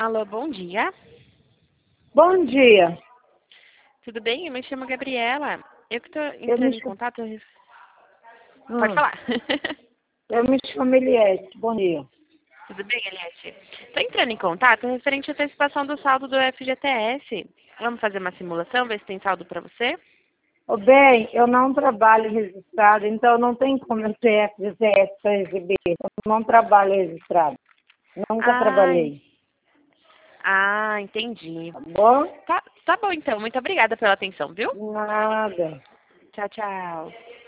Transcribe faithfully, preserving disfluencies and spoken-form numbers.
Alô, bom dia. Bom dia. Tudo bem? Eu me chamo Gabriela. Eu que estou Eu entrando me, em chamo- contato... Pode hum, falar. eu me chamo Eliette. Bom dia. Tudo bem, Eliette? Estou entrando em contato referente à antecipação do saldo do F G T S. Vamos fazer uma simulação, ver se tem saldo para você? Ô, bem, eu não trabalho registrado, então não tem como eu ter F G T S para receber. Eu não trabalho registrado. Nunca Ai, trabalhei. ah, entendi. Tá bom? Tá, tá bom, então. Muito obrigada pela atenção, viu? Nada. Tchau, tchau.